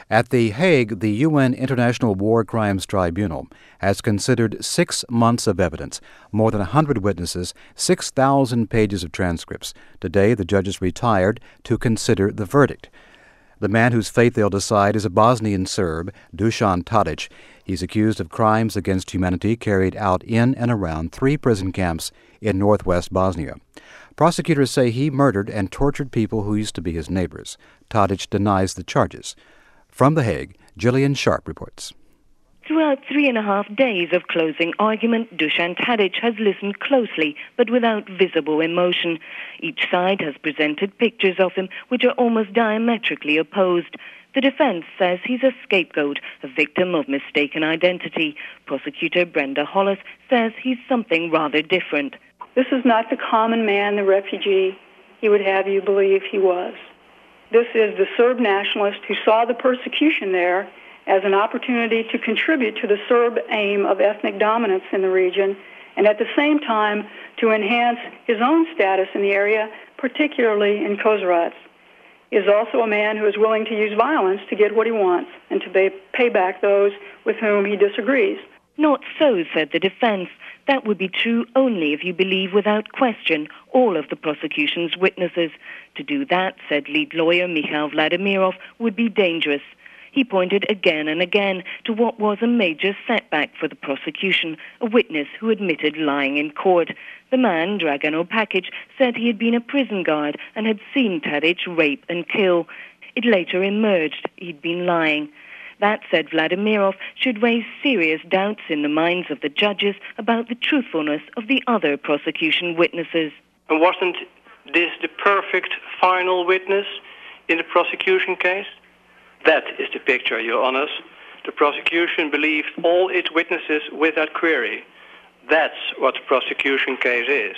At The Hague, the UN International War Crimes Tribunal has considered 6 months of evidence, more than 100 witnesses, 6,000 pages of transcripts. Today, the judges retired to consider the verdict. The man whose fate they'll decide is a Bosnian Serb, Dusan Tadic. He's accused of crimes against humanity carried out in and around 3 prison camps in northwest Bosnia. Prosecutors say he murdered and tortured people who used to be his neighbors. Tadic denies the charges. From The Hague, Gillian Sharp reports. Throughout 3.5 days of closing argument, Dusan Tadic has listened closely, but without visible emotion. Each side has presented pictures of him which are almost diametrically opposed. The defense says he's a scapegoat, a victim of mistaken identity. Prosecutor Brenda Hollis says he's something rather different. This is not the common man, the refugee he would have you believe he was. This is the Serb nationalist who saw the persecution there as an opportunity to contribute to the Serb aim of ethnic dominance in the region, and at the same time to enhance his own status in the area, particularly in Kozarac. He is also a man who is willing to use violence to get what he wants and to pay back those with whom he disagrees. Not so, said the defense. That would be true only if you believe without question all of the prosecution's witnesses. To do that, said lead lawyer Mikhail Vladimirov, would be dangerous. He pointed again and again to what was a major setback for the prosecution, a witness who admitted lying in court. The man, Dragan Opakic, said he had been a prison guard and had seen Tadic rape and kill. It later emerged he'd been lying. That, said Vladimirov, should raise serious doubts in the minds of the judges about the truthfulness of the other prosecution witnesses. And wasn't this the perfect final witness in the prosecution case? That is the picture, Your Honours. The prosecution believed all its witnesses without query. That's what the prosecution case is.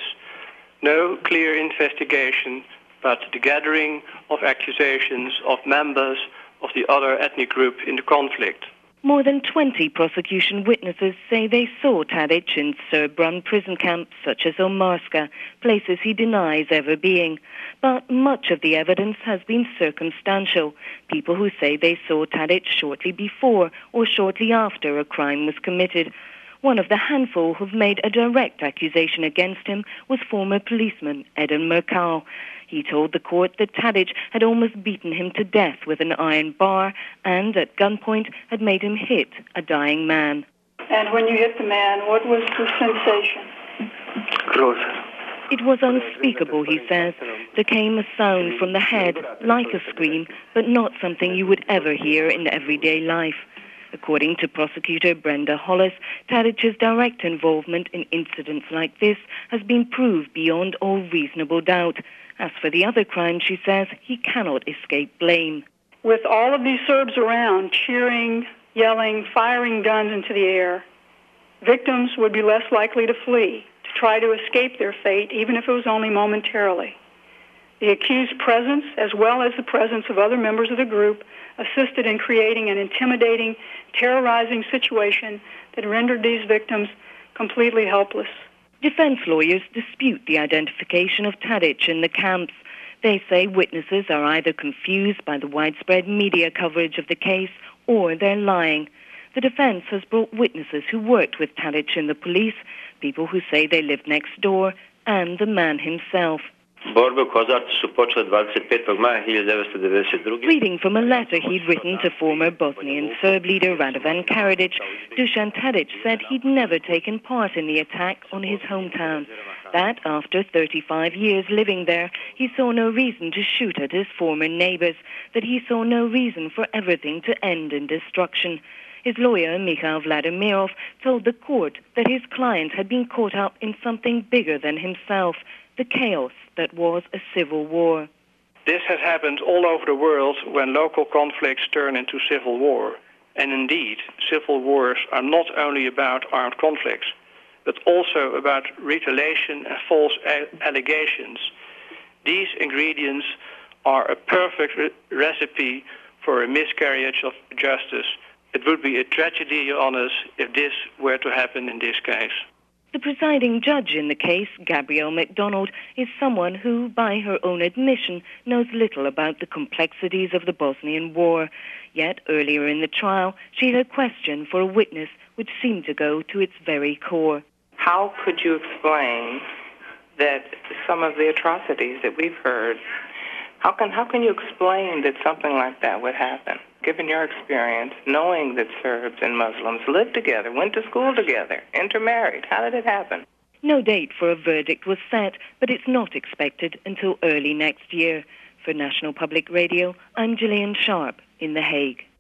No clear investigation, but the gathering of accusations of members of the other ethnic group in the conflict. More than 20 prosecution witnesses say they saw Tadic in Serb-run prison camps such as Omarska, places he denies ever being. But much of the evidence has been circumstantial. People who say they saw Tadic shortly before or shortly after a crime was committed. One of the handful who've made a direct accusation against him was former policeman Edin Merkau. He told the court that Tadic had almost beaten him to death with an iron bar and, at gunpoint, had made him hit a dying man. And when you hit the man, what was the sensation? It was unspeakable, he says. There came a sound from the head, like a scream, but not something you would ever hear in everyday life. According to prosecutor Brenda Hollis, Tadic's direct involvement in incidents like this has been proved beyond all reasonable doubt. As for the other crimes, she says, he cannot escape blame. With all of these Serbs around, cheering, yelling, firing guns into the air, victims would be less likely to flee, to try to escape their fate, even if it was only momentarily. The accused's presence, as well as the presence of other members of the group, assisted in creating an intimidating, terrorizing situation that rendered these victims completely helpless. Defense lawyers dispute the identification of Tadic in the camps. They say witnesses are either confused by the widespread media coverage of the case or they're lying. The defense has brought witnesses who worked with Tadic in the police, people who say they lived next door, and the man himself. Reading from a letter he'd written to former Bosnian Serb leader Radovan Karadzic, Dusan Tadic said he'd never taken part in the attack on his hometown. That, after 35 years living there, he saw no reason to shoot at his former neighbors, that he saw no reason for everything to end in destruction. His lawyer, Mikhail Vladimirov, told the court that his client had been caught up in something bigger than himself, the chaos that was a civil war. This has happened all over the world when local conflicts turn into civil war. And indeed, civil wars are not only about armed conflicts, but also about retaliation and false allegations. These ingredients are a perfect recipe for a miscarriage of justice. It would be a tragedy, Your Honours, if this were to happen in this case. The presiding judge in the case, Gabrielle MacDonald, is someone who, by her own admission, knows little about the complexities of the Bosnian War. Yet earlier in the trial, she had a question for a witness which seemed to go to its very core. How could you explain that some of the atrocities that we've heard, how can you explain that something like that would happen, given your experience, knowing that Serbs and Muslims lived together, went to school together, intermarried? How did it happen? No date for a verdict was set, but it's not expected until early next year. For National Public Radio, I'm Gillian Sharp in The Hague.